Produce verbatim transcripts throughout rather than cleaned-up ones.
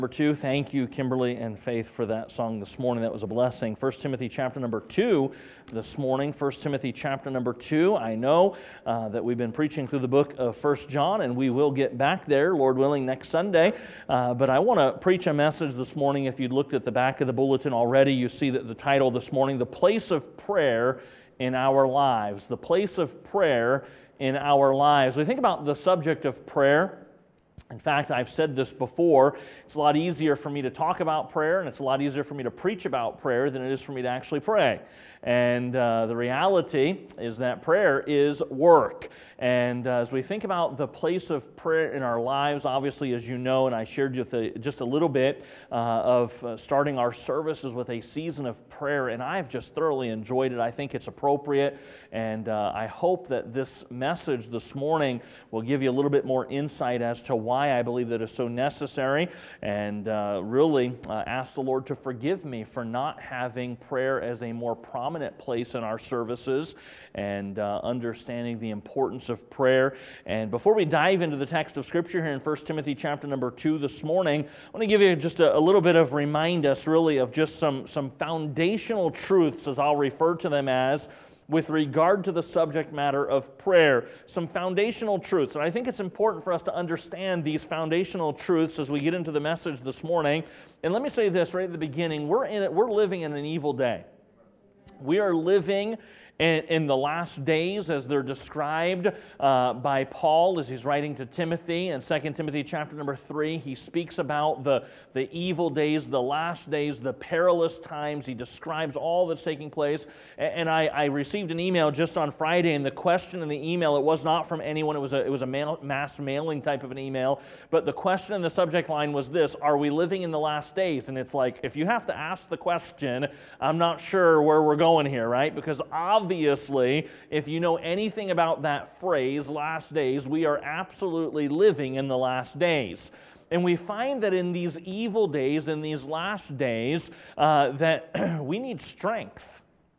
Number two, thank you, Kimberly and Faith, for that song this morning. That was a blessing. First Timothy chapter number two this morning. First Timothy chapter number two. I know uh, that we've been preaching through the book of First John, and we will get back there, Lord willing, next Sunday. Uh, but I want to preach a message this morning. If you'd looked at the back of the bulletin already, you see that the title this morning, The Place of Prayer in Our Lives. The Place of Prayer in Our Lives. We think about the subject of prayer. In fact, I've said this before, it's a lot easier for me to talk about prayer, and it's a lot easier for me to preach about prayer than it is for me to actually pray. And uh, the reality is that prayer is work. And uh, as we think about the place of prayer in our lives, obviously, as you know, and I shared with a, just a little bit uh, of uh, starting our services with a season of prayer, and I've just thoroughly enjoyed it. I think it's appropriate, and uh, I hope that this message this morning will give you a little bit more insight as to why I believe that it's so necessary, and uh, really uh, ask the Lord to forgive me for not having prayer as a more prominent place in our services, and uh, understanding the importance of prayer. And before we dive into the text of Scripture here in First Timothy chapter number two this morning, I want to give you just a, a little bit of remind us really of just some, some foundational truths, as I'll refer to them as, with regard to the subject matter of prayer. Some foundational truths. And I think it's important for us to understand these foundational truths as we get into the message this morning. And let me say this right at the beginning. We're in it, we're living in an evil day. We are living in, in the last days as they're described uh, by Paul as he's writing to Timothy. In Second Timothy chapter number three, he speaks about the, the evil days, the last days, the perilous times. He describes all that's taking place. And I, I received an email just on Friday, and the question in the email, it was not from anyone, it was a, it was a mail, mass mailing type of an email, but the question in the subject line was this: are we living in the last days? And it's like, if you have to ask the question, I'm not sure where we're going here, right? Because obviously, if you know anything about that phrase, last days, we are absolutely living in the last days. And we find that in these evil days, in these last days, uh, that we need strength.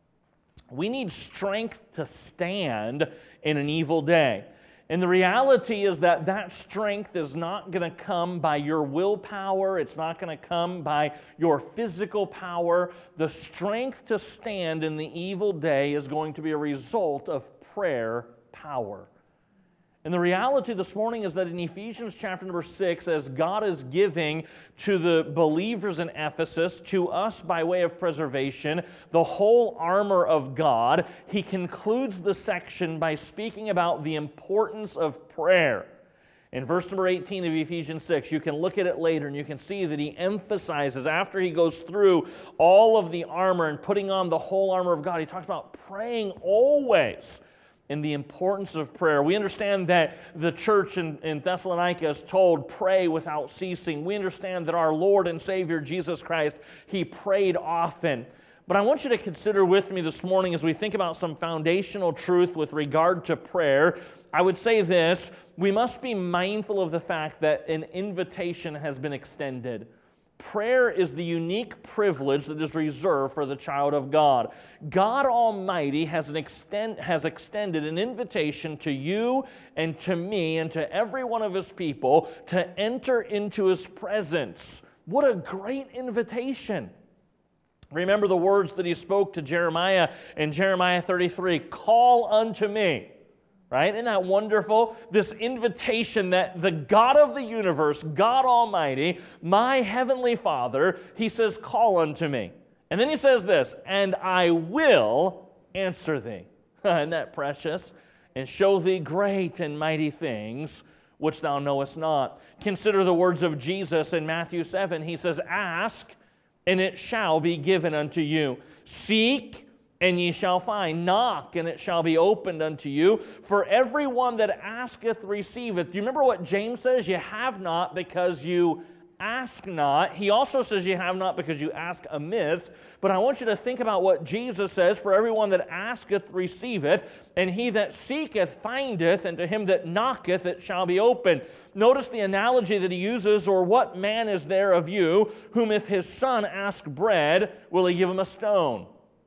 We need strength to stand in an evil day. And the reality is that that strength is not going to come by your willpower. It's not going to come by your physical power. The strength to stand in the evil day is going to be a result of prayer power. And the reality this morning is that in Ephesians chapter number six, as God is giving to the believers in Ephesus, to us by way of preservation, the whole armor of God, he concludes the section by speaking about the importance of prayer. In verse number eighteen of Ephesians six, you can look at it later and you can see that he emphasizes, after he goes through all of the armor and putting on the whole armor of God, he talks about praying always. In the importance of prayer. We understand that the church in, in Thessalonica is told, pray without ceasing. We understand that our Lord and Savior Jesus Christ, he prayed often. But I want you to consider with me this morning as we think about some foundational truth with regard to prayer. I would say this: we must be mindful of the fact that an invitation has been extended. Prayer is the unique privilege that is reserved for the child of God. God Almighty has, an extend, has extended an invitation to you and to me and to every one of His people to enter into His presence. What a great invitation. Remember the words that He spoke to Jeremiah in Jeremiah thirty-three, call unto me. Right? Isn't that wonderful? This invitation that the God of the universe, God Almighty, my heavenly Father, He says, call unto me. And then He says this, and I will answer thee. Isn't that precious? And show thee great and mighty things which thou knowest not. Consider the words of Jesus in Matthew seven. He says, ask, and it shall be given unto you. Seek, and ye shall find. Knock, and it shall be opened unto you. For everyone that asketh receiveth. Do you remember what James says? You have not because you ask not. He also says you have not because you ask amiss. But I want you to think about what Jesus says. For everyone that asketh receiveth, and he that seeketh findeth, and to him that knocketh it shall be opened. Notice the analogy that he uses, or what man is there of you, whom if his son ask bread, will he give him a stone?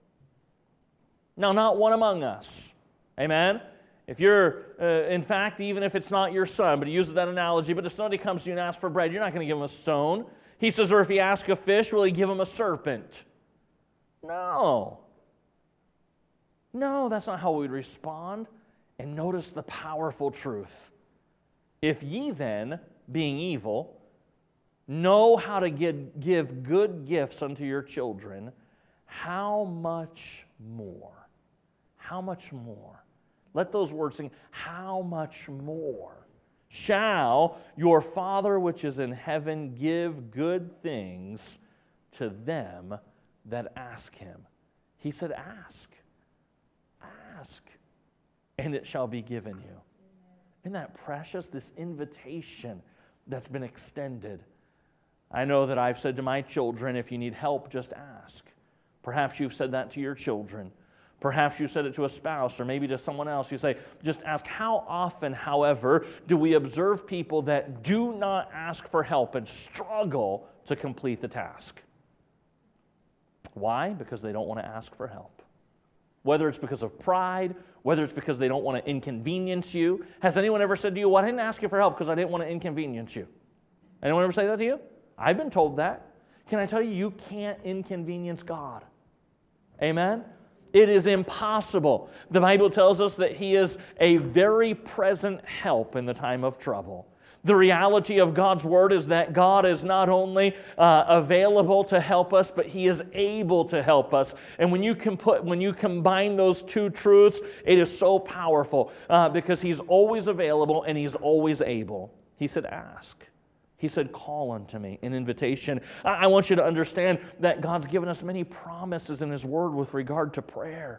Now, not one among us. Amen? If you're, uh, in fact, even if it's not your son, but he uses that analogy, but if somebody comes to you and asks for bread, you're not going to give him a stone. He says, or if he asks a fish, will he give him a serpent? No. No, that's not how we'd respond. And notice the powerful truth. If ye then, being evil, know how to give, give good gifts unto your children, how much more? How much more? Let those words sing. How much more shall your Father which is in heaven give good things to them that ask him? He said, ask. Ask, and it shall be given you. Isn't that precious? This invitation that's been extended. I know that I've said to my children, if you need help, just ask. Perhaps you've said that to your children. Perhaps you said it to a spouse or maybe to someone else. You say, just ask. How often, however, do we observe people that do not ask for help and struggle to complete the task? Why? Because they don't want to ask for help. Whether it's because of pride, whether it's because they don't want to inconvenience you. Has anyone ever said to you, well, I didn't ask you for help because I didn't want to inconvenience you? Anyone ever say that to you? I've been told that. Can I tell you, you can't inconvenience God. Amen? It is impossible. The Bible tells us that He is a very present help in the time of trouble. The reality of God's Word is that God is not only uh, available to help us, but He is able to help us. And when you can put, when you combine those two truths, it is so powerful uh, because He's always available and He's always able. He said, ask. He said, call unto me, an invitation. I, I want you to understand that God's given us many promises in His Word with regard to prayer.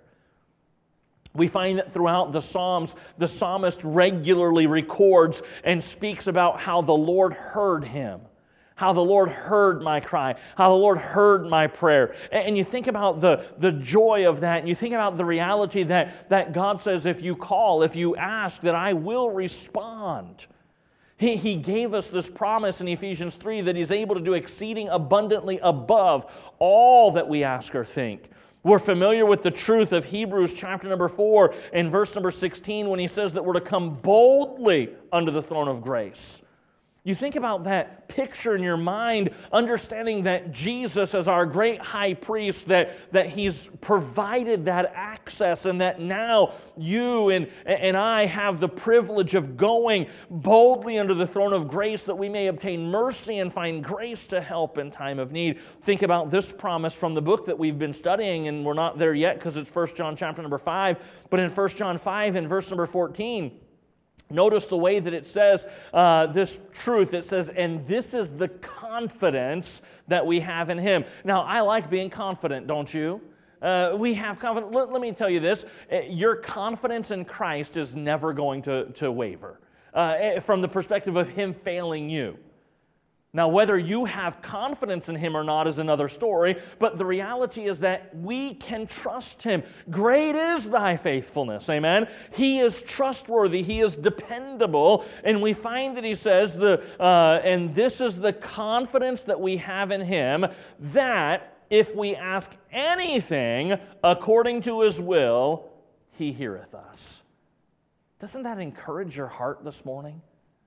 We find that throughout the Psalms, the psalmist regularly records and speaks about how the Lord heard him, how the Lord heard my cry, how the Lord heard my prayer. And you think about the, the joy of that, and you think about the reality that, that God says, if you call, if you ask, that I will respond. He, he gave us this promise in Ephesians three that He's able to do exceeding abundantly above all that we ask or think. We're familiar with the truth of Hebrews chapter number four and verse number sixteen when he says that we're to come boldly unto the throne of grace. You think about that picture in your mind, understanding that Jesus as our great high priest, that, that He's provided that access and that now you and, and I have the privilege of going boldly under the throne of grace that we may obtain mercy and find grace to help in time of need. Think about this promise from the book that we've been studying, and we're not there yet because it's First John chapter number five, but in First John five and verse number fourteen, notice the way that it says uh, this truth. It says, and this is the confidence that we have in Him. Now, I like being confident, don't you? Uh, we have confidence. Let, let me tell you this. Your confidence in Christ is never going to, to waver uh, from the perspective of Him failing you. Now, whether you have confidence in Him or not is another story, but the reality is that we can trust Him. Great is thy faithfulness, amen? He is trustworthy, He is dependable, and we find that He says, the uh, and this is the confidence that we have in Him, that if we ask anything according to His will, He heareth us. Doesn't that encourage your heart this morning?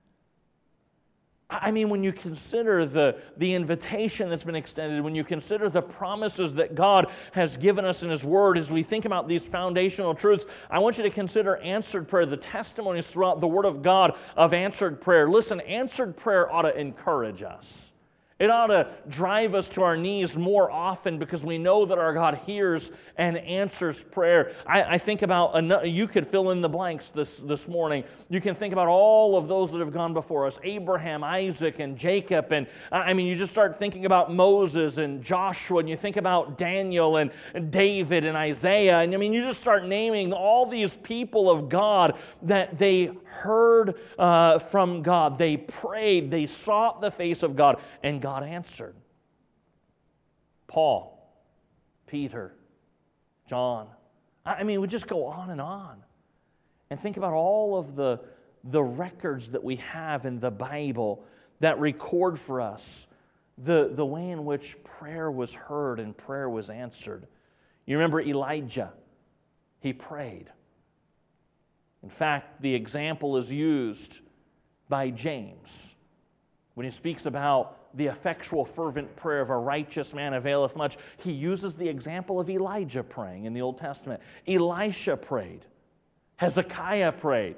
I mean, when you consider the, the invitation that's been extended, when you consider the promises that God has given us in His Word, as we think about these foundational truths, I want you to consider answered prayer, the testimonies throughout the Word of God of answered prayer. Listen, answered prayer ought to encourage us. It ought to drive us to our knees more often because we know that our God hears and answers prayer. I, I think about, another, you could fill in the blanks this, this morning. You can think about all of those that have gone before us, Abraham, Isaac, and Jacob. And I mean, you just start thinking about Moses and Joshua, and you think about Daniel and David and Isaiah. And I mean, you just start naming all these people of God that they heard uh, from God. They prayed, they sought the face of God, and God God answered. Paul, Peter, John. I mean, we just go on and on. And think about all of the, the records that we have in the Bible that record for us the, the way in which prayer was heard and prayer was answered. You remember Elijah? He prayed. In fact, the example is used by James when he speaks about the effectual fervent prayer of a righteous man availeth much, he uses the example of Elijah praying in the Old Testament. Elisha prayed. Hezekiah prayed.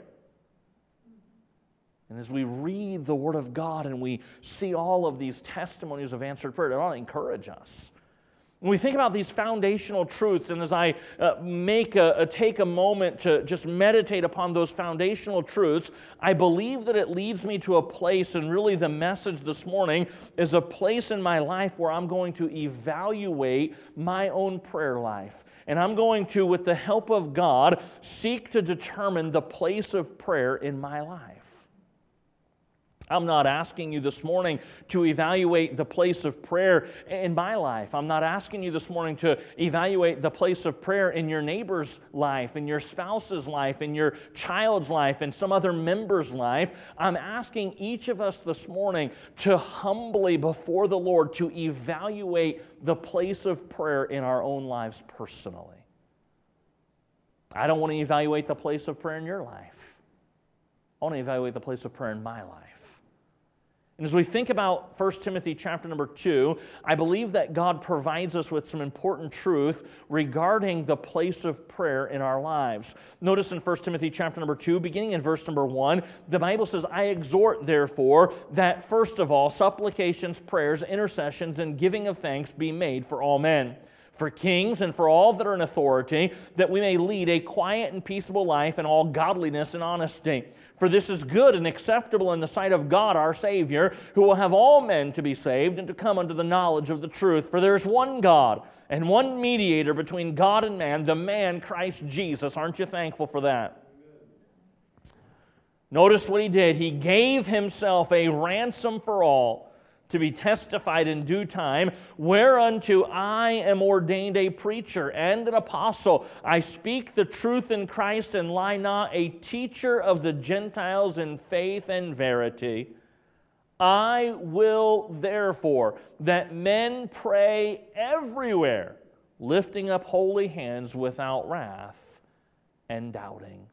And as we read the Word of God and we see all of these testimonies of answered prayer, it ought to encourage us. When we think about these foundational truths, and as I uh, make a, a take a moment to just meditate upon those foundational truths, I believe that it leads me to a place, and really the message this morning is a place in my life where I'm going to evaluate my own prayer life. And I'm going to, with the help of God, seek to determine the place of prayer in my life. I'm not asking you this morning to evaluate the place of prayer in my life. I'm not asking you this morning to evaluate the place of prayer in your neighbor's life, in your spouse's life, in your child's life, in some other member's life. I'm asking each of us this morning to humbly before the Lord to evaluate the place of prayer in our own lives personally. I don't want to evaluate the place of prayer in your life. I want to evaluate the place of prayer in my life. And as we think about First Timothy chapter number two, I believe that God provides us with some important truth regarding the place of prayer in our lives. Notice in First Timothy chapter number two, beginning in verse number one, the Bible says, I exhort, therefore, that first of all, supplications, prayers, intercessions, and giving of thanks be made for all men, for kings and for all that are in authority, that we may lead a quiet and peaceable life in all godliness and honesty. For this is good and acceptable in the sight of God our Savior, who will have all men to be saved and to come unto the knowledge of the truth. For there is one God and one mediator between God and man, the man Christ Jesus. Aren't you thankful for that? Notice what he did. He gave himself a ransom for all, to be testified in due time, whereunto I am ordained a preacher and an apostle. I speak the truth in Christ and lie not, a teacher of the Gentiles in faith and verity. I will therefore that men pray everywhere, lifting up holy hands without wrath and doubting.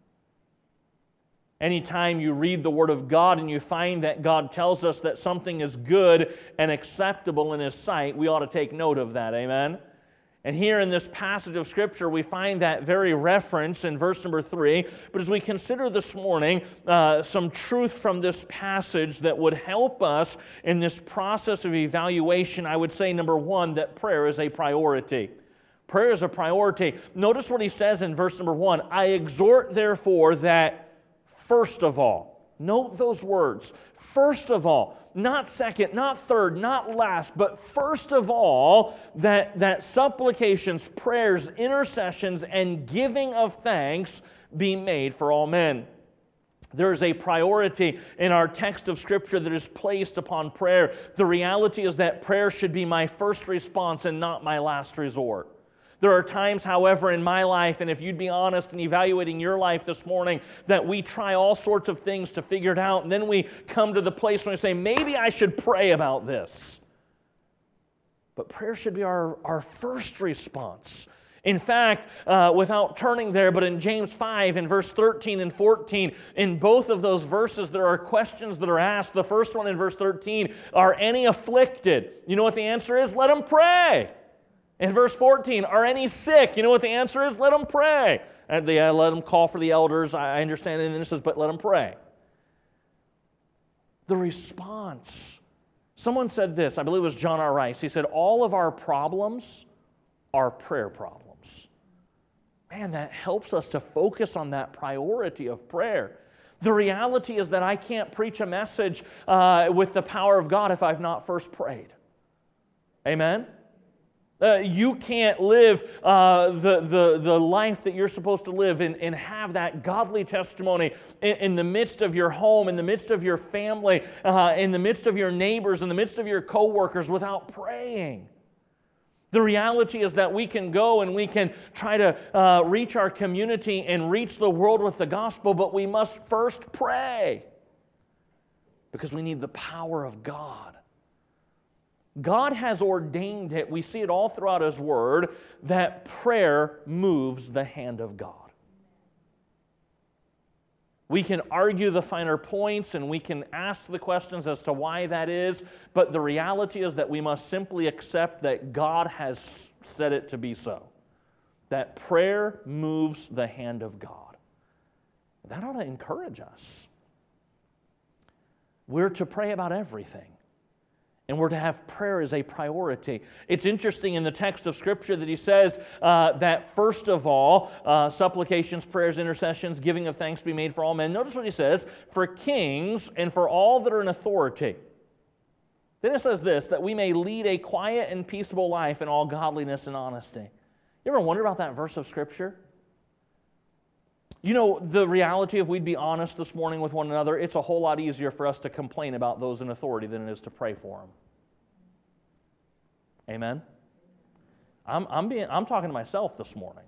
Anytime you read the Word of God and you find that God tells us that something is good and acceptable in His sight, we ought to take note of that, amen? And here in this passage of Scripture, we find that very reference in verse number three. But as we consider this morning uh, some truth from this passage that would help us in this process of evaluation, I would say, number one, that prayer is a priority. Prayer is a priority. Notice what he says in verse number one. I exhort, therefore, that first of all, note those words, first of all, not second, not third, not last, but first of all, that, that supplications, prayers, intercessions, and giving of thanks be made for all men. There is a priority in our text of Scripture that is placed upon prayer. The reality is that prayer should be my first response and not my last resort. There are times, however, in my life, and if you'd be honest in evaluating your life this morning, that we try all sorts of things to figure it out, and then we come to the place when we say, maybe I should pray about this. But prayer should be our, our first response. In fact, uh, without turning there, but in James five, in verse thirteen and fourteen, in both of those verses, there are questions that are asked. The first one in verse thirteen, are any afflicted? You know what the answer is? Let them pray. In verse fourteen, are any sick? You know what the answer is? Let them pray. And they uh, let them call for the elders. I understand. And then it says, but let them pray. The response. Someone said this, I believe it was John R. Rice. He said, all of our problems are prayer problems. Man, that helps us to focus on that priority of prayer. The reality is that I can't preach a message uh, with the power of God if I've not first prayed. Amen? Uh, you can't live uh, the, the, the life that you're supposed to live and, and have that godly testimony in, in the midst of your home, in the midst of your family, uh, in the midst of your neighbors, in the midst of your coworkers without praying. The reality is that we can go and we can try to uh, reach our community and reach the world with the gospel, but we must first pray because we need the power of God. God has ordained it, we see it all throughout His Word, that prayer moves the hand of God. We can argue the finer points and we can ask the questions as to why that is, but the reality is that we must simply accept that God has said it to be so. That prayer moves the hand of God. That ought to encourage us. We're to pray about everything. And we're to have prayer as a priority. It's interesting in the text of Scripture that he says uh, that first of all, uh, supplications, prayers, intercessions, giving of thanks be made for all men. Notice what he says, for kings and for all that are in authority. Then it says this, that we may lead a quiet and peaceable life in all godliness and honesty. You ever wonder about that verse of Scripture? You know, the reality, if we'd be honest this morning with one another, it's a whole lot easier for us to complain about those in authority than it is to pray for them. Amen? I'm, I'm, being, I'm talking to myself this morning.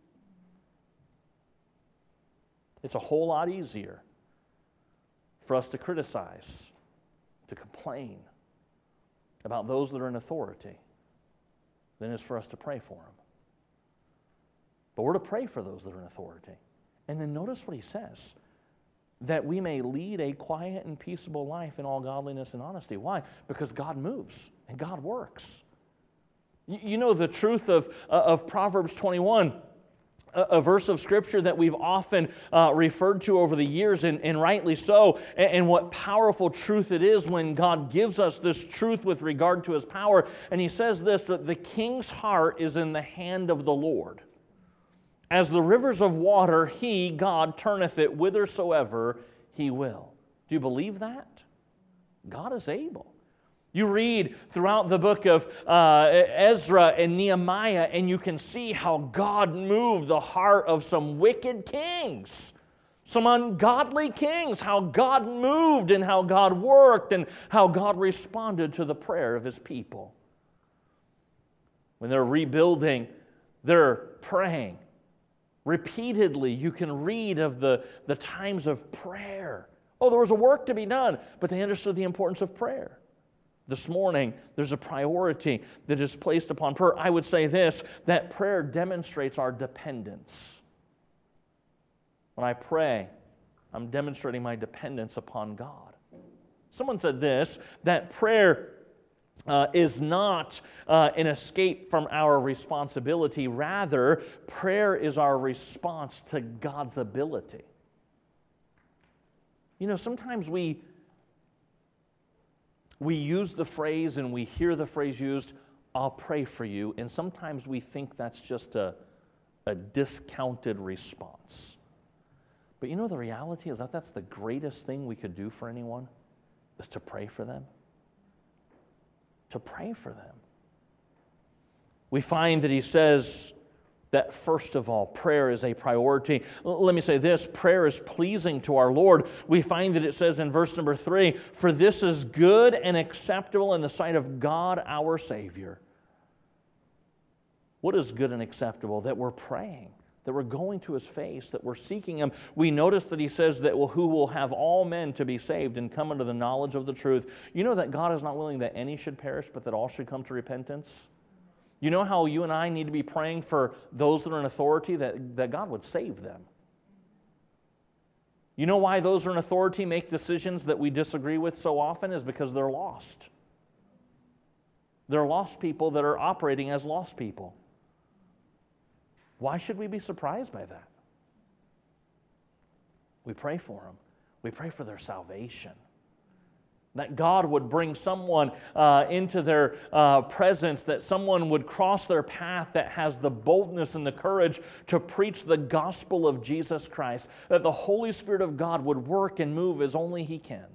It's a whole lot easier for us to criticize, to complain about those that are in authority than it is for us to pray for them. But we're to pray for those that are in authority. And then notice what he says, that we may lead a quiet and peaceable life in all godliness and honesty. Why? Because God moves and God works. You know the truth of, uh, of Proverbs twenty-one, a, a verse of Scripture that we've often uh, referred to over the years, and, and rightly so, and, and what powerful truth it is when God gives us this truth with regard to His power. And He says this, that the king's heart is in the hand of the Lord. As the rivers of water, He, God, turneth it whithersoever He will. Do you believe that? God is able. You read throughout the book of uh, Ezra and Nehemiah, and you can see how God moved the heart of some wicked kings, some ungodly kings, how God moved and how God worked and how God responded to the prayer of His people. When they're rebuilding, they're praying. Repeatedly, you can read of the, the times of prayer. Oh, there was a work to be done, but they understood the importance of prayer. This morning, there's a priority that is placed upon prayer. I would say this, that prayer demonstrates our dependence. When I pray, I'm demonstrating my dependence upon God. Someone said this, that prayer Uh, is not uh, an escape from our responsibility. Rather, prayer is our response to God's ability. You know, sometimes we, we use the phrase and we hear the phrase used, I'll pray for you, and sometimes we think that's just a, a discounted response. But you know, the reality is that that's the greatest thing we could do for anyone, is to pray for them. To pray for them. We find that he says that first of all, prayer is a priority. L- let me say this, prayer is pleasing to our Lord. We find that it says in verse number three, for this is good and acceptable in the sight of God our Savior. What is good and acceptable? That we're praying, that we're going to His face, that we're seeking Him. We notice that he says that well, who will have all men to be saved and come into the knowledge of the truth. You know that God is not willing that any should perish, but that all should come to repentance? You know how you and I need to be praying for those that are in authority, that, that God would save them. You know why those who are in authority make decisions that we disagree with so often is because they're lost. They're lost people that are operating as lost people. Why should we be surprised by that? We pray for them. We pray for their salvation. That God would bring someone uh, into their uh, presence, that someone would cross their path that has the boldness and the courage to preach the gospel of Jesus Christ, that the Holy Spirit of God would work and move as only He can.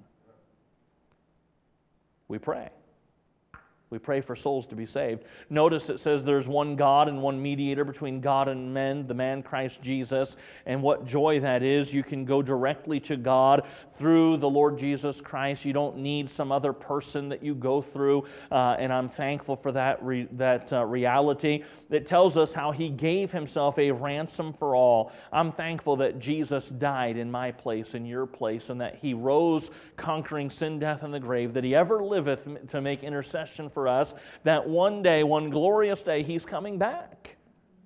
We pray. We pray for souls to be saved. Notice it says there's one God and one mediator between God and men, the man Christ Jesus. And what joy that is. You can go directly to God through the Lord Jesus Christ. You don't need some other person that you go through. Uh, and I'm thankful for that, re- that uh, reality. That tells us how He gave Himself a ransom for all. I'm thankful that Jesus died in my place, in your place, and that He rose conquering sin, death, and the grave, that He ever liveth to make intercession for us, that one day, one glorious day, He's coming back.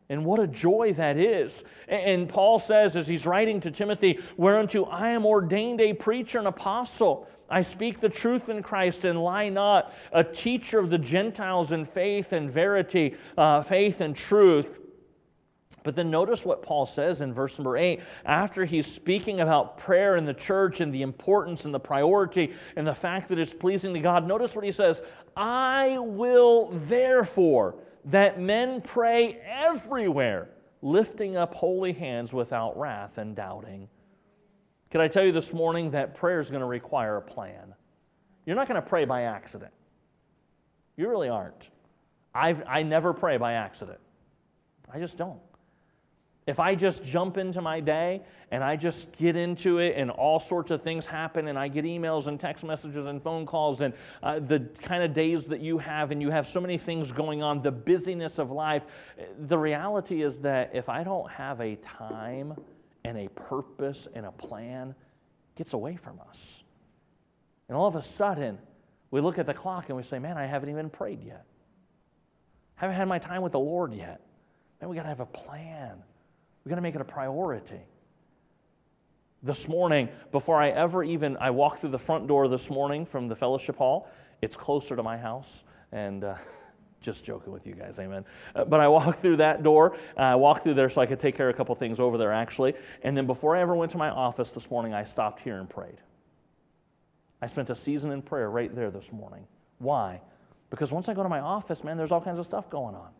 And what a joy that is. And Paul says, as he's writing to Timothy, whereunto I am ordained a preacher and apostle. I speak the truth in Christ and lie not, a teacher of the Gentiles in faith and verity, uh, faith and truth. But then notice what Paul says in verse number eight. After he's speaking about prayer in the church and the importance and the priority and the fact that it's pleasing to God, notice what he says. I will therefore that men pray everywhere, lifting up holy hands without wrath and doubting. Can I tell you this morning that prayer is going to require a plan? You're not going to pray by accident. You really aren't. I've, I never pray by accident. I just don't. If I just jump into my day and I just get into it and all sorts of things happen and I get emails and text messages and phone calls and uh, the kind of days that you have and you have so many things going on, the busyness of life, the reality is that if I don't have a time and a purpose and a plan, it gets away from us. And all of a sudden, we look at the clock and we say, man, I haven't even prayed yet. I haven't had my time with the Lord yet. Man, we got to have a plan. We've got to make it a priority. This morning, before I ever even, I walked through the front door this morning from the fellowship hall. It's closer to my house, and uh, just joking with you guys, amen. Uh, but I walked through that door. Uh, I walked through there so I could take care of a couple things over there, actually. And then before I ever went to my office this morning, I stopped here and prayed. I spent a season in prayer right there this morning. Why? Because once I go to my office, man, there's all kinds of stuff going on.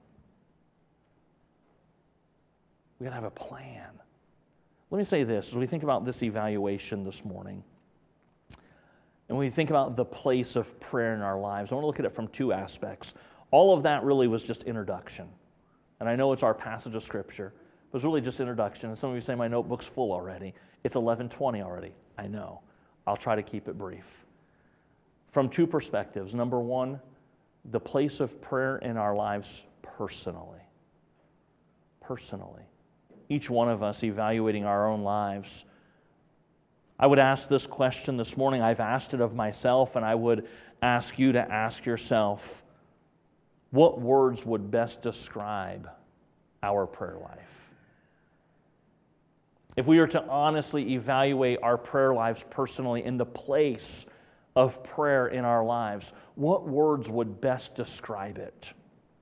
We've got to have a plan. Let me say this, as we think about this evaluation this morning, and we think about the place of prayer in our lives, I want to look at it from two aspects. All of that really was just introduction. And I know it's our passage of Scripture. It was really just introduction. And some of you say, my notebook's full already. It's eleven twenty already. I know. I'll try to keep it brief. From two perspectives. Number one, the place of prayer in our lives personally. Personally. Each one of us evaluating our own lives. I would ask this question this morning. I've asked it of myself, and I would ask you to ask yourself, what words would best describe our prayer life? If we were to honestly evaluate our prayer lives personally in the place of prayer in our lives, what words would best describe it?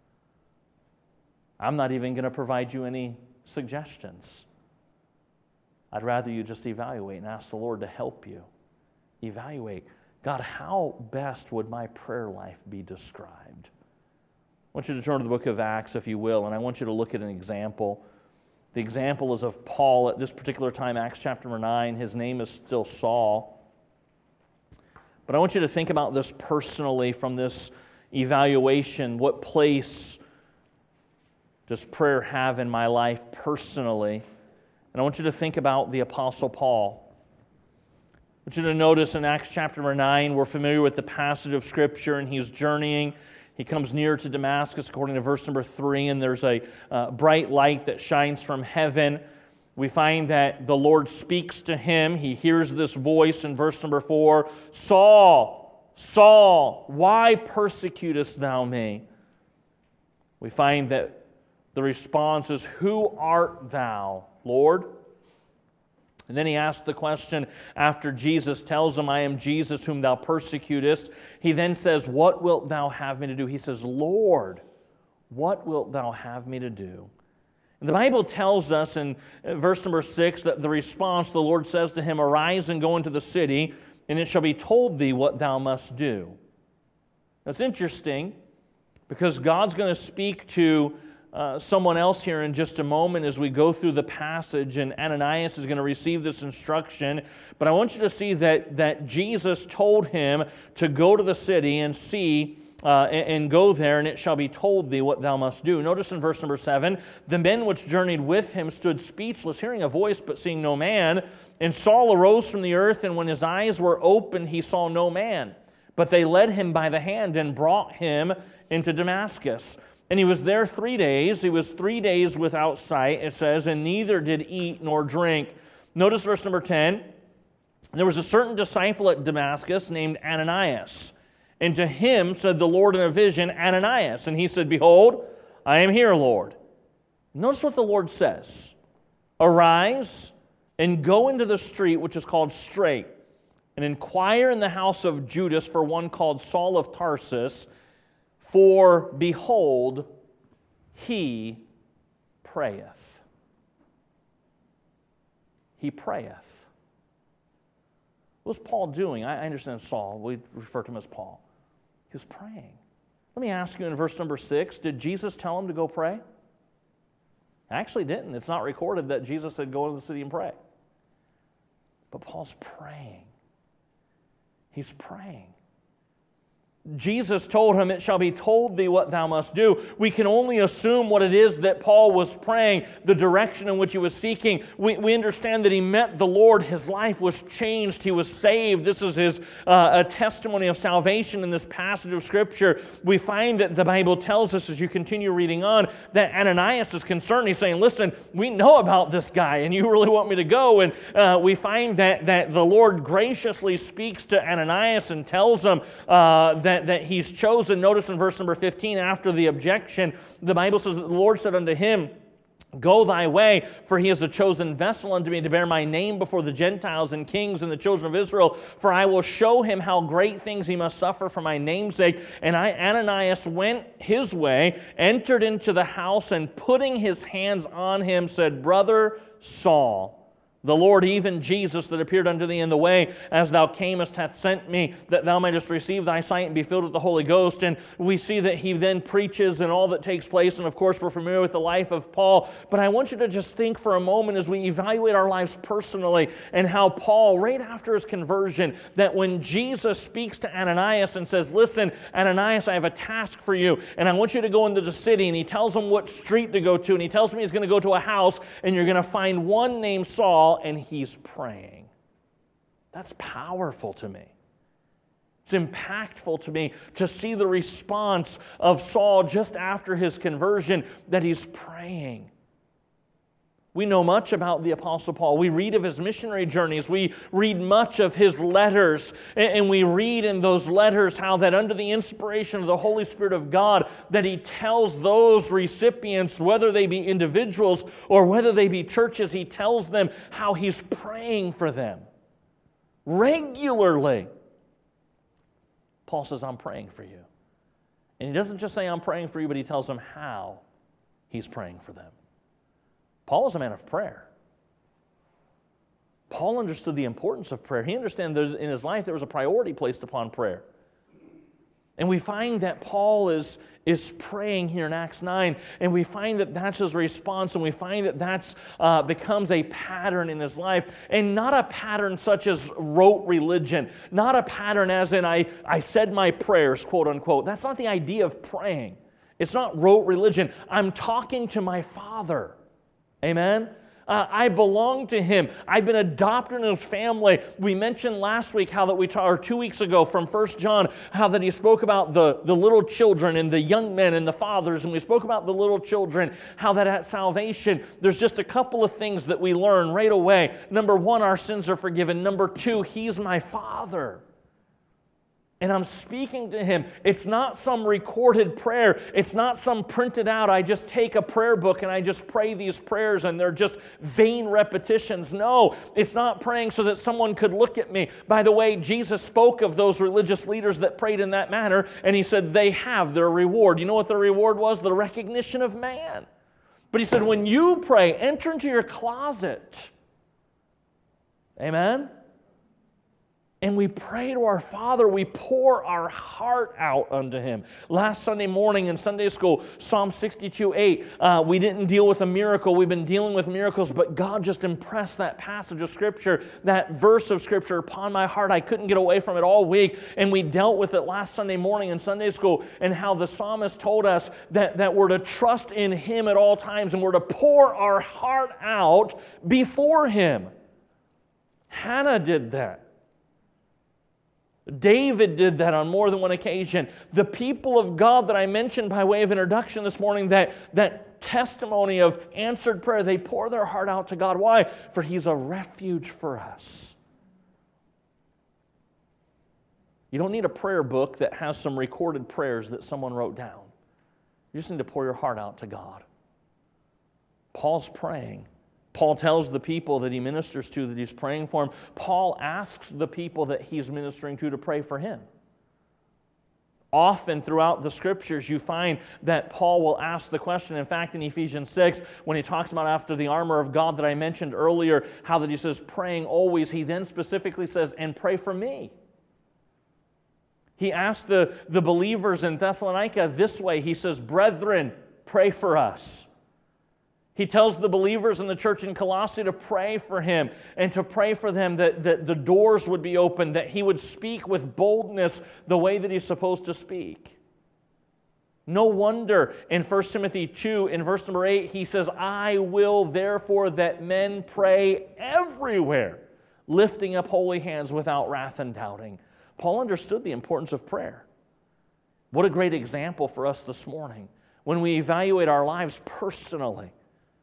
I'm not even going to provide you any suggestions. I'd rather you just evaluate and ask the Lord to help you. Evaluate, God, how best would my prayer life be described? I want you to turn to the book of Acts, if you will, and I want you to look at an example. The example is of Paul at this particular time, Acts chapter number nine. His name is still Saul. But I want you to think about this personally from this evaluation. What place does prayer have in my life personally? And I want you to think about the Apostle Paul. I want you to notice in Acts chapter number nine, we're familiar with the passage of Scripture, and he's journeying. He comes near to Damascus, according to verse number three, and there's a uh, bright light that shines from heaven. We find that the Lord speaks to him. He hears this voice in verse number four, Saul, Saul, why persecutest thou me? We find that the response is, who art thou, Lord? And then he asks the question after Jesus tells him, I am Jesus whom thou persecutest. He then says, what wilt thou have me to do? He says, Lord, what wilt thou have me to do? And the Bible tells us in verse number six that the response, the Lord says to him, arise and go into the city, and it shall be told thee what thou must do. That's interesting, because God's going to speak to Uh, someone else here in just a moment as we go through the passage, and Ananias is going to receive this instruction. But I want you to see that, that Jesus told him to go to the city and see uh, and, and go there, and it shall be told thee what thou must do. Notice in verse number seven, the men which journeyed with him stood speechless, hearing a voice but seeing no man. And Saul arose from the earth, and when his eyes were opened, he saw no man. But they led him by the hand and brought him into Damascus. And he was there three days. He was three days without sight, it says, and neither did eat nor drink. Notice verse number ten. There was a certain disciple at Damascus named Ananias. And to him said the Lord in a vision, Ananias. And he said, behold, I am here, Lord. Notice what the Lord says. Arise and go into the street which is called Straight, and inquire in the house of Judas for one called Saul of Tarsus, for behold, he prayeth. He prayeth. What was Paul doing? I understand Saul. We refer to him as Paul. He was praying. Let me ask you in verse number six, did Jesus tell him to go pray? Actually didn't. It's not recorded that Jesus said, go into the city and pray. But Paul's praying. He's praying. Jesus told him, it shall be told thee what thou must do. We can only assume what it is that Paul was praying, the direction in which he was seeking. We, we understand that he met the Lord. His life was changed. He was saved. This is his uh, a testimony of salvation in this passage of Scripture. We find that the Bible tells us, as you continue reading on, that Ananias is concerned. He's saying, listen, we know about this guy, and you really want me to go? And uh, we find that, that the Lord graciously speaks to Ananias and tells him uh, that That, that he's chosen. Notice in verse number fifteen, after the objection, the Bible says that the Lord said unto him, go thy way, for he is a chosen vessel unto me to bear my name before the Gentiles and kings and the children of Israel, for I will show him how great things he must suffer for my name's sake. And I, Ananias, went his way, entered into the house, and putting his hands on him, said, Brother Saul, the Lord, even Jesus, that appeared unto thee in the way as thou camest, hath sent me, that thou mightest receive thy sight and be filled with the Holy Ghost. And we see that he then preaches and all that takes place. And of course, we're familiar with the life of Paul. But I want you to just think for a moment as we evaluate our lives personally and how Paul, right after his conversion, that when Jesus speaks to Ananias and says, listen, Ananias, I have a task for you, and I want you to go into the city. And he tells him what street to go to. And he tells me he's going to go to a house, and you're going to find one named Saul, and he's praying. That's powerful to me. It's impactful to me to see the response of Saul just after his conversion, that he's praying. We know much about the Apostle Paul. We read of his missionary journeys. We read much of his letters. And we read in those letters how that under the inspiration of the Holy Spirit of God, that he tells those recipients, whether they be individuals or whether they be churches, he tells them how he's praying for them regularly. Paul says, I'm praying for you. And he doesn't just say, I'm praying for you, but he tells them how he's praying for them. Paul was a man of prayer. Paul understood the importance of prayer. He understood that in his life there was a priority placed upon prayer. And we find that Paul is, is praying here in Acts nine, and we find that that's his response, and we find that that uh, becomes a pattern in his life, and not a pattern such as rote religion, not a pattern as in I, I said my prayers, quote unquote. That's not the idea of praying. It's not rote religion. I'm talking to my Father. Amen? Uh, I belong to Him. I've been adopted in His family. We mentioned last week how that we, ta- or two weeks ago from First John, how that he spoke about the, the little children and the young men and the fathers, and we spoke about the little children, how that at salvation, there's just a couple of things that we learn right away. Number one, our sins are forgiven. Number two, He's my Father. And I'm speaking to Him. It's not some recorded prayer. It's not some printed out, I just take a prayer book and I just pray these prayers and they're just vain repetitions. No, it's not praying so that someone could look at me. By the way, Jesus spoke of those religious leaders that prayed in that manner, and He said they have their reward. You know what their reward was? The recognition of man. But He said, when you pray, enter into your closet. Amen? And we pray to our Father. We pour our heart out unto Him. Last Sunday morning in Sunday school, Psalm sixty-two eight, uh, we didn't deal with a miracle. We've been dealing with miracles, but God just impressed that passage of Scripture, that verse of Scripture upon my heart. I couldn't get away from it all week, and we dealt with it last Sunday morning in Sunday school, and how the psalmist told us that, that we're to trust in Him at all times, and we're to pour our heart out before Him. Hannah did that. David did that on more than one occasion. The people of God that I mentioned by way of introduction this morning, that, that testimony of answered prayer, they pour their heart out to God. Why? For He's a refuge for us. You don't need a prayer book that has some recorded prayers that someone wrote down. You just need to pour your heart out to God. Paul's praying. Paul tells the people that he ministers to that he's praying for them. Paul asks the people that he's ministering to to pray for him. Often throughout the Scriptures, you find that Paul will ask the question. In fact, in Ephesians six, when he talks about after the armor of God that I mentioned earlier, how that he says, praying always, he then specifically says, and pray for me. He asked the, the believers in Thessalonica this way. He says, brethren, pray for us. He tells the believers in the church in Colossae to pray for him and to pray for them that, that the doors would be opened, that he would speak with boldness the way that he's supposed to speak. No wonder in First Timothy two, in verse number eight, he says, I will therefore that men pray everywhere, lifting up holy hands without wrath and doubting. Paul understood the importance of prayer. What a great example for us this morning when we evaluate our lives personally.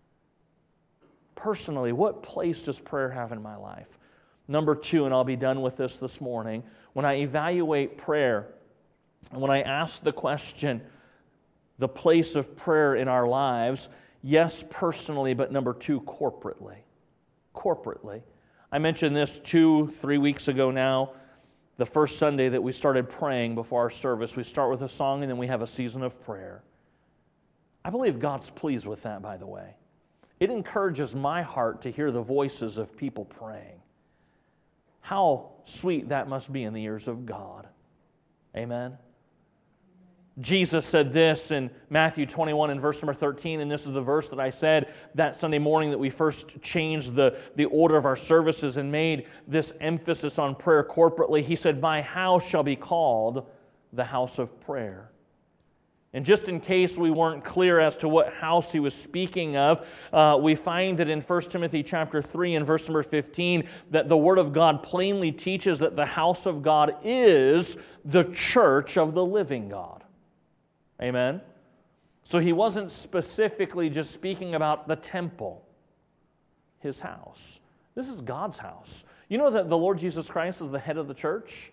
Personally, what place does prayer have in my life? Number two, and I'll be done with this this morning, when I evaluate prayer, and when I ask the question, the place of prayer in our lives, yes, personally, but number two, corporately. Corporately. I mentioned this two, three weeks ago now, the first Sunday that we started praying before our service. We start with a song and then we have a season of prayer. I believe God's pleased with that, by the way. It encourages my heart to hear the voices of people praying. How sweet that must be in the ears of God. Amen? Jesus said this in Matthew twenty-one and verse number thirteen, and this is the verse that I said that Sunday morning that we first changed the, the order of our services and made this emphasis on prayer corporately. He said, my house shall be called the house of prayer. And just in case we weren't clear as to what house he was speaking of, uh, we find that in First Timothy chapter three and verse number fifteen, that the Word of God plainly teaches that the house of God is the church of the living God. Amen? So he wasn't specifically just speaking about the temple, his house. This is God's house. You know that the Lord Jesus Christ is the head of the church?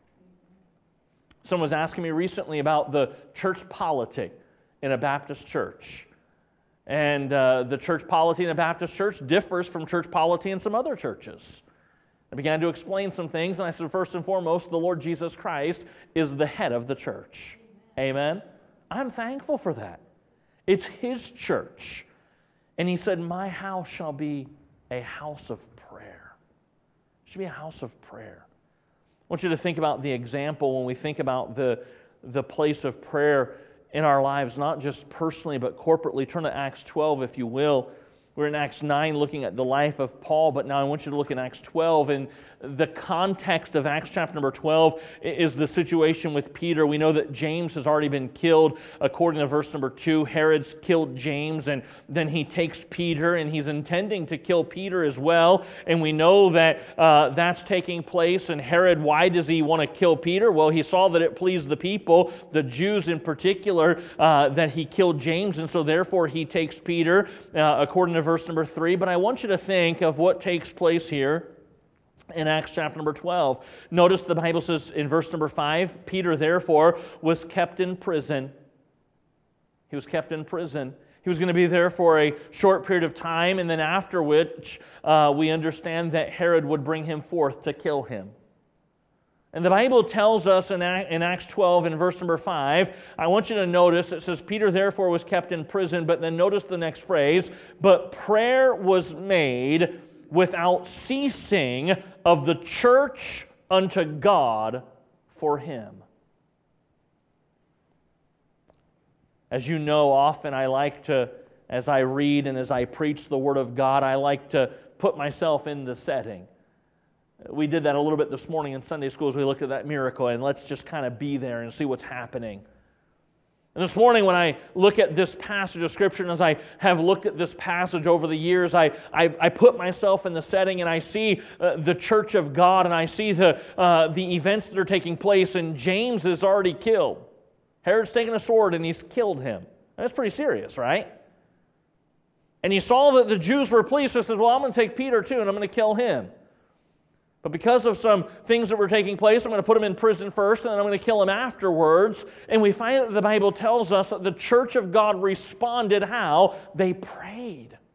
Someone was asking me recently about the church polity in a Baptist church. And uh, the church polity in a Baptist church differs from church polity in some other churches. I began to explain some things, and I said, first and foremost, the Lord Jesus Christ is the head of the church. Amen? I'm thankful for that. It's His church. And He said, my house shall be a house of prayer. It should be a house of prayer. I want you to think about the example when we think about the, the place of prayer in our lives, not just personally but corporately. Turn to Acts twelve, if you will. We're in Acts nine looking at the life of Paul, but now I want you to look in Acts twelve. And the context of Acts chapter number twelve is the situation with Peter. We know that James has already been killed. According to verse number two, Herod's killed James, and then he takes Peter, and he's intending to kill Peter as well. And we know that uh, that's taking place. And Herod, why does he want to kill Peter? Well, he saw that it pleased the people, the Jews in particular, uh, that he killed James, and so therefore he takes Peter, uh, according to verse number three. But I want you to think of what takes place here in Acts chapter number twelve. Notice the Bible says in verse number five, Peter therefore was kept in prison. He was kept in prison. He was going to be there for a short period of time, and then after which uh, we understand that Herod would bring him forth to kill him. And the Bible tells us in Acts twelve, in verse number five, I want you to notice, it says, Peter therefore was kept in prison, but then notice the next phrase, but prayer was made without ceasing of the church unto God for him. As you know, often I like to, as I read and as I preach the Word of God, I like to put myself in the setting. We did that a little bit this morning in Sunday school as we looked at that miracle, and let's just kind of be there and see what's happening. And this morning when I look at this passage of Scripture, and as I have looked at this passage over the years, I, I, I put myself in the setting and I see uh, the church of God, and I see the, uh, the events that are taking place, and James is already killed. Herod's taken a sword and he's killed him. That's pretty serious, right? And he saw that the Jews were pleased, so he says, well, I'm going to take Peter too, and I'm going to kill him. But because of some things that were taking place, I'm going to put him in prison first, and then I'm going to kill him afterwards. And we find that the Bible tells us that the church of God responded how? They prayed.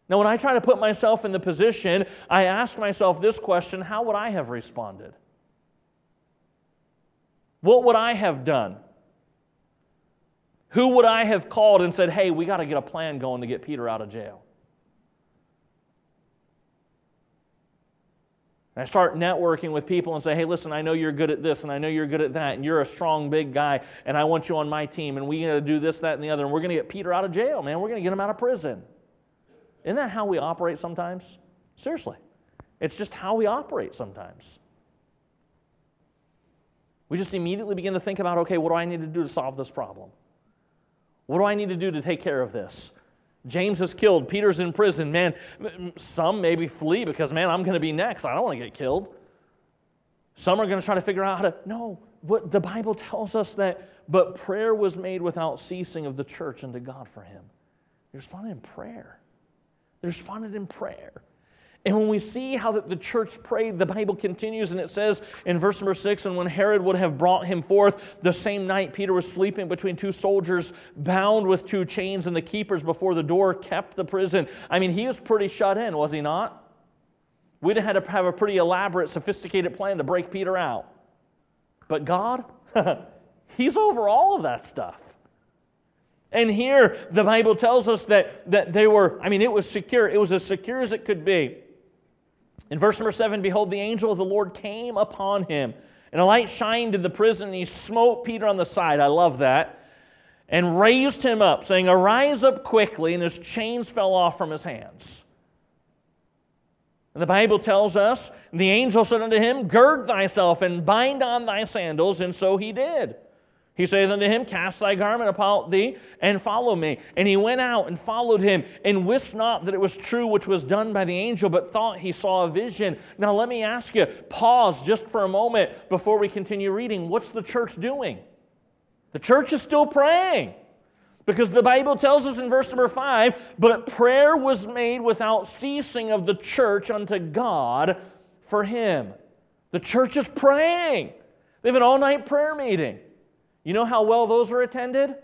Now, when I try to put myself in the position, I ask myself this question: how would I have responded? What would I have done? Who would I have called and said, hey, we got to get a plan going to get Peter out of jail? And I start networking with people and say, hey, listen, I know you're good at this, and I know you're good at that, and you're a strong, big guy, and I want you on my team, and we're going to do this, that, and the other, and we're going to get Peter out of jail, man. We're going to get him out of prison. Isn't that how we operate sometimes? Seriously. It's just how we operate sometimes. We just immediately begin to think about, okay, what do I need to do to solve this problem? What do I need to do to take care of this? James is killed. Peter's in prison. Man, some maybe flee because, man, I'm going to be next. I don't want to get killed. Some are going to try to figure out how to... No, what the Bible tells us that, but prayer was made without ceasing of the church unto God for him. They responded in prayer. They responded in prayer. And when we see how that the church prayed, the Bible continues, and it says in verse number six, and when Herod would have brought him forth, the same night Peter was sleeping between two soldiers, bound with two chains, and the keepers before the door kept the prison. I mean, he was pretty shut in, was he not? We'd have had to have a pretty elaborate, sophisticated plan to break Peter out. But God, He's over all of that stuff. And here, the Bible tells us that, that they were, I mean, it was secure. It was as secure as it could be. In verse number seven, behold, the angel of the Lord came upon him, and a light shined in the prison, and he smote Peter on the side. I love that. And raised him up, saying, arise up quickly, and his chains fell off from his hands. And the Bible tells us, the angel said unto him, gird thyself, and bind on thy sandals, and so he did. He saith unto him, cast thy garment about thee, and follow me. And he went out and followed him, and wist not that it was true which was done by the angel, but thought he saw a vision. Now let me ask you, pause just for a moment before we continue reading. What's the church doing? The church is still praying. Because the Bible tells us in verse number five, but prayer was made without ceasing of the church unto God for him. The church is praying. They have an all-night prayer meeting. You know how well those are attended?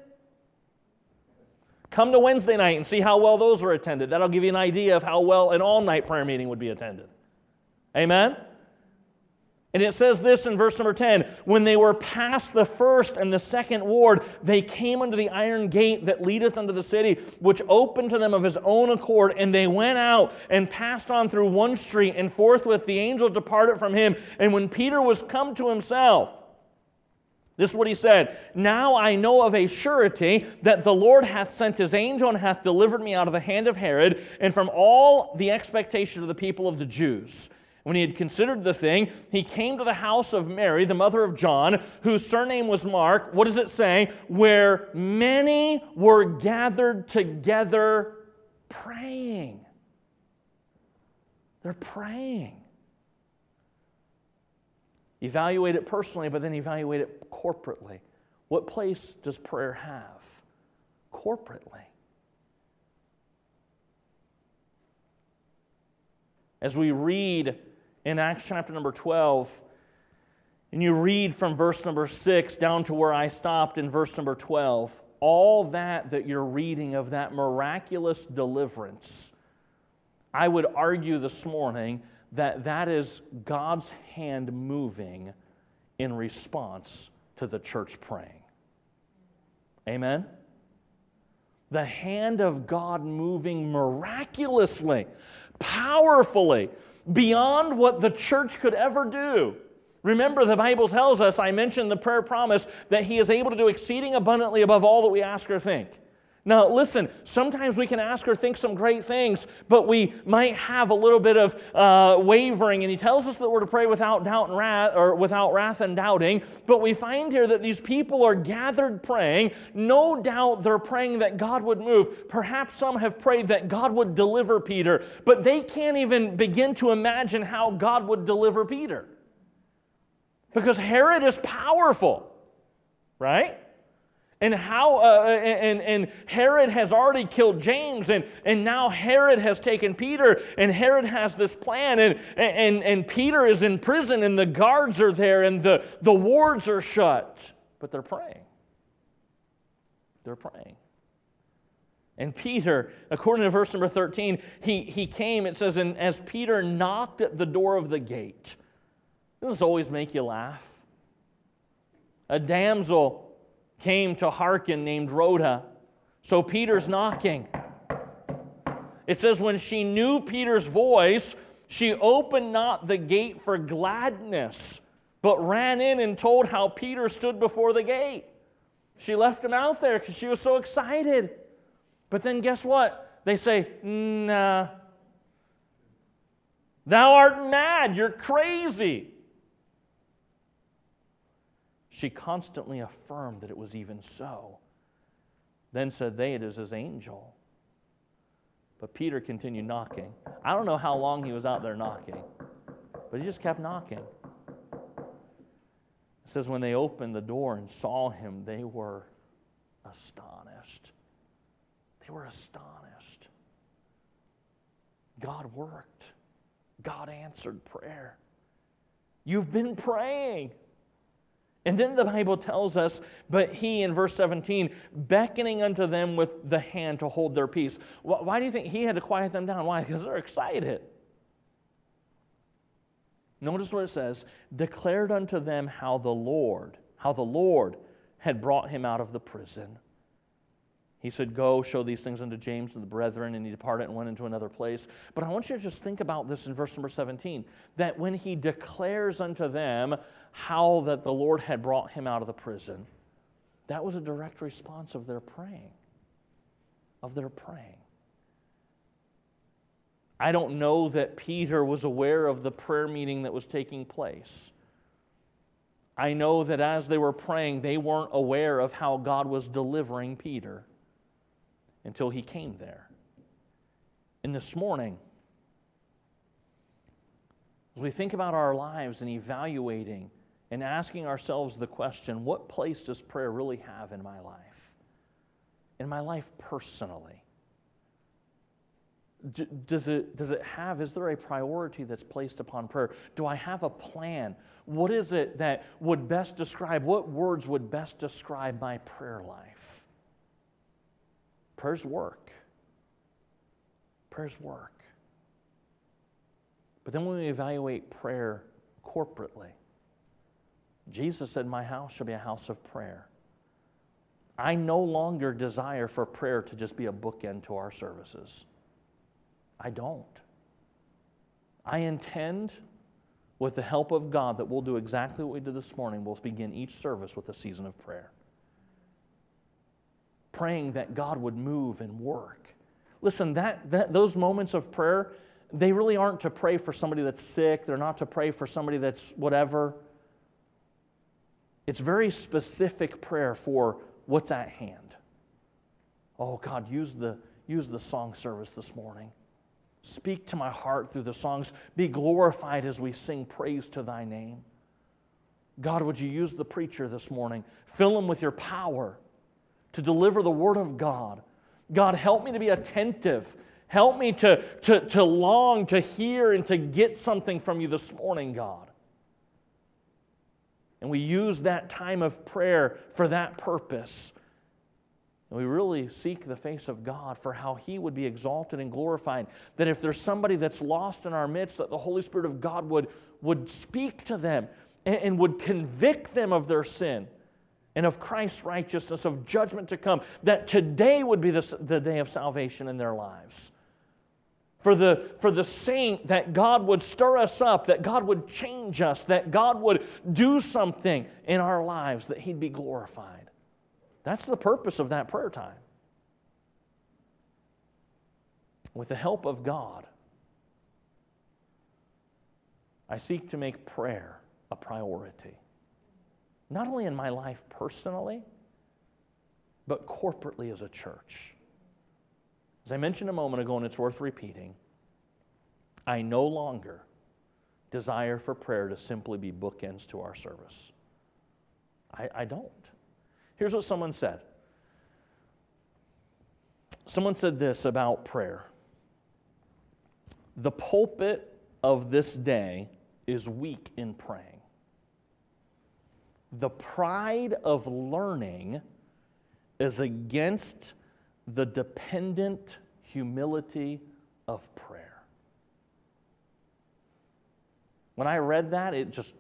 Come to Wednesday night and see how well those are attended. That'll give you an idea of how well an all-night prayer meeting would be attended. Amen? And it says this in verse number ten, when they were past the first and the second ward, they came unto the iron gate that leadeth unto the city, which opened to them of his own accord, and they went out and passed on through one street, and forthwith the angel departed from him. And when Peter was come to himself, this is what he said, now I know of a surety that the Lord hath sent his angel and hath delivered me out of the hand of Herod and from all the expectation of the people of the Jews. When he had considered the thing, he came to the house of Mary, the mother of John, whose surname was Mark. What does it say? Where many were gathered together praying. They're praying. Evaluate it personally, but then evaluate it corporately. What place does prayer have? Corporately. As we read in Acts chapter number twelve, and you read from verse number six down to where I stopped in verse number twelve, all that that you're reading of that miraculous deliverance, I would argue this morning that that is God's hand moving in response to the church praying. Amen? The hand of God moving miraculously, powerfully, beyond what the church could ever do. Remember, the Bible tells us, I mentioned the prayer promise, that He is able to do exceeding abundantly above all that we ask or think. Now, listen, sometimes we can ask or think some great things, but we might have a little bit of uh, wavering, and He tells us that we're to pray without doubt and wrath, or without wrath and doubting, but we find here that these people are gathered praying. No doubt they're praying that God would move. Perhaps some have prayed that God would deliver Peter, but they can't even begin to imagine how God would deliver Peter. Because Herod is powerful, right? And how uh, and, and Herod has already killed James, and, and now Herod has taken Peter, and Herod has this plan, and, and, and Peter is in prison, and the guards are there, and the, the wards are shut. But they're praying. They're praying. And Peter, according to verse number thirteen, he, he came, it says, and as Peter knocked at the door of the gate. Does this always make you laugh? A damsel came to hearken named Rhoda. So Peter's knocking. It says, when she knew Peter's voice, she opened not the gate for gladness, but ran in and told how Peter stood before the gate. She left him out there because she was so excited. But then guess what? They say, nah, thou art mad, you're crazy. She constantly affirmed that it was even so. Then said they, it is his angel. But Peter continued knocking. I don't know how long he was out there knocking, but he just kept knocking. It says when they opened the door and saw him, they were astonished. They were astonished. God worked. God answered prayer. You've been praying. And then the Bible tells us, but he, in verse seventeen, beckoning unto them with the hand to hold their peace. Why do you think he had to quiet them down? Why? Because they're excited. Notice what it says, declared unto them how the Lord, how the Lord had brought him out of the prison. He said, go, show these things unto James and the brethren, and he departed and went into another place. But I want you to just think about this in verse number seventeen, that when he declares unto them how that the Lord had brought him out of the prison, that was a direct response of their praying, of their praying. I don't know that Peter was aware of the prayer meeting that was taking place. I know that as they were praying, they weren't aware of how God was delivering Peter until he came there. And this morning, as we think about our lives and evaluating and asking ourselves the question, what place does prayer really have in my life? In my life personally? D- does it, does it have, is there a priority that's placed upon prayer? Do I have a plan? What is it that would best describe, what words would best describe my prayer life? Prayer's work. Prayer's work. But then when we evaluate prayer corporately, Jesus said, my house shall be a house of prayer. I no longer desire for prayer to just be a bookend to our services. I don't. I intend, with the help of God, that we'll do exactly what we did this morning. We'll begin each service with a season of prayer. Praying that God would move and work. Listen, that, that those moments of prayer, they really aren't to pray for somebody that's sick. They're not to pray for somebody that's whatever. It's very specific prayer for what's at hand. Oh, God, use the, use the song service this morning. Speak to my heart through the songs. Be glorified as we sing praise to thy name. God, would you use the preacher this morning? Fill him with your power to deliver the word of God. God, help me to be attentive. Help me to, to, to long to hear and to get something from you this morning, God. And we use that time of prayer for that purpose. And we really seek the face of God for how He would be exalted and glorified. That if there's somebody that's lost in our midst, that the Holy Spirit of God would, would speak to them and, and would convict them of their sin and of Christ's righteousness, of judgment to come. That today would be the, the day of salvation in their lives. For the, for the saint, that God would stir us up, that God would change us, that God would do something in our lives, that He'd be glorified. That's the purpose of that prayer time. With the help of God, I seek to make prayer a priority. Not only in my life personally, but corporately as a church. As I mentioned a moment ago, and it's worth repeating, I no longer desire for prayer to simply be bookends to our service. I, I don't. Here's what someone said. Someone said this about prayer. The pulpit of this day is weak in praying. The pride of learning is against the dependent humility of prayer. When I read that, it just...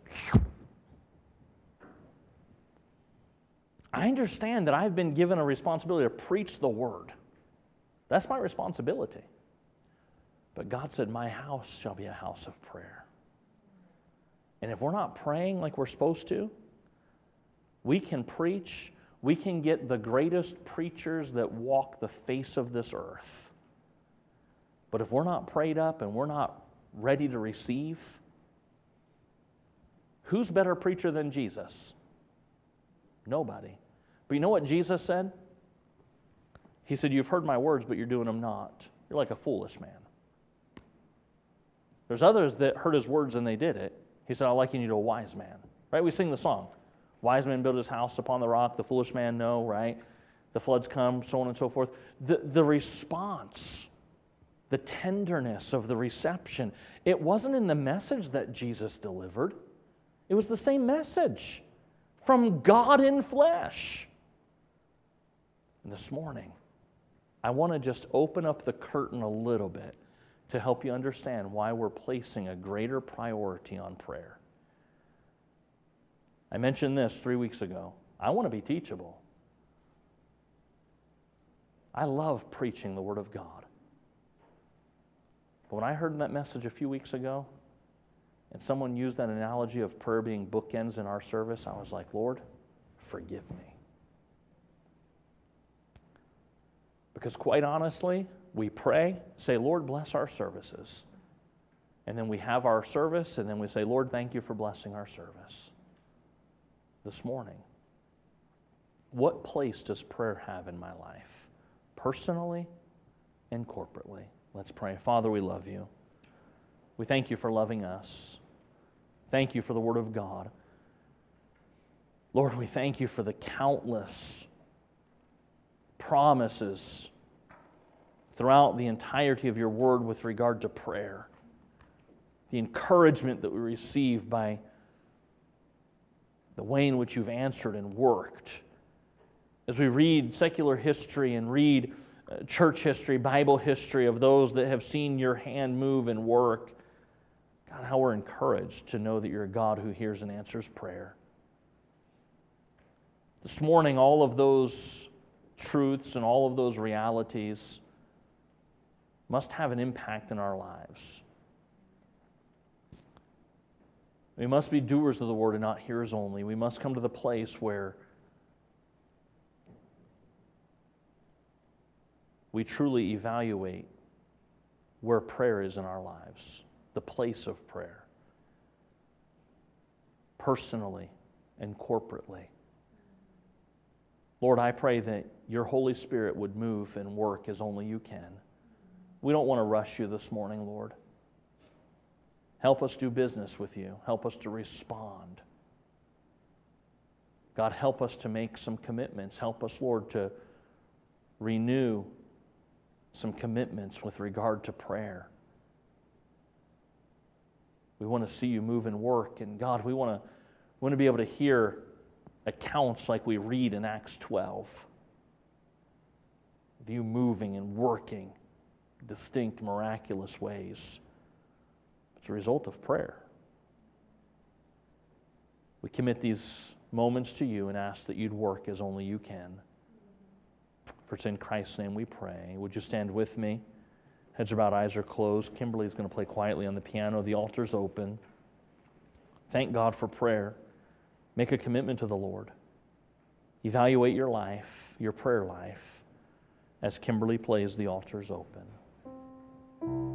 I understand that I've been given a responsibility to preach the word. That's my responsibility. But God said, my house shall be a house of prayer. And if we're not praying like we're supposed to, we can preach, we can get the greatest preachers that walk the face of this earth. But if we're not prayed up and we're not ready to receive, who's better preacher than Jesus? Nobody. But you know what Jesus said? He said, you've heard my words, but you're doing them not. You're like a foolish man. There's others that heard his words and they did it. He said, I'll liken you to a wise man. Right? We sing the song. Wise man built his house upon the rock, the foolish man no, right? The floods come, so on and so forth. The, the response, the tenderness of the reception, it wasn't in the message that Jesus delivered. It was the same message from God in flesh. And this morning, I want to just open up the curtain a little bit to help you understand why we're placing a greater priority on prayer. I mentioned this three weeks ago. I want to be teachable. I love preaching the Word of God. But when I heard that message a few weeks ago, and someone used that analogy of prayer being bookends in our service, I was like, Lord, forgive me. Because quite honestly, we pray, say, Lord, bless our services. And then we have our service, and then we say, Lord, thank you for blessing our service. This morning, what place does prayer have in my life? Personally and corporately. Let's pray. Father, we love you. We thank you for loving us. Thank you for the Word of God. Lord, we thank you for the countless promises throughout the entirety of your Word with regard to prayer. The encouragement that we receive by the way in which you've answered and worked. As we read secular history and read uh, church history, Bible history of those that have seen your hand move and work, God, how we're encouraged to know that you're a God who hears and answers prayer. This morning, all of those truths and all of those realities must have an impact in our lives. We must be doers of the word and not hearers only. We must come to the place where we truly evaluate where prayer is in our lives, the place of prayer, personally and corporately. Lord, I pray that your Holy Spirit would move and work as only you can. We don't want to rush you this morning, Lord. Help us do business with you. Help us to respond. God, help us to make some commitments. Help us, Lord, to renew some commitments with regard to prayer. We want to see you move and work. And God, we want to, we want to be able to hear accounts like we read in Acts twelve of you moving and working in distinct, miraculous ways. It's a result of prayer. We commit these moments to you and ask that you'd work as only you can. For it's in Christ's name we pray. Would you stand with me? Heads are bowed, eyes are closed. Kimberly's going to play quietly on the piano. The altar's open. Thank God for prayer. Make a commitment to the Lord. Evaluate your life, your prayer life, as Kimberly plays The Altar's Open.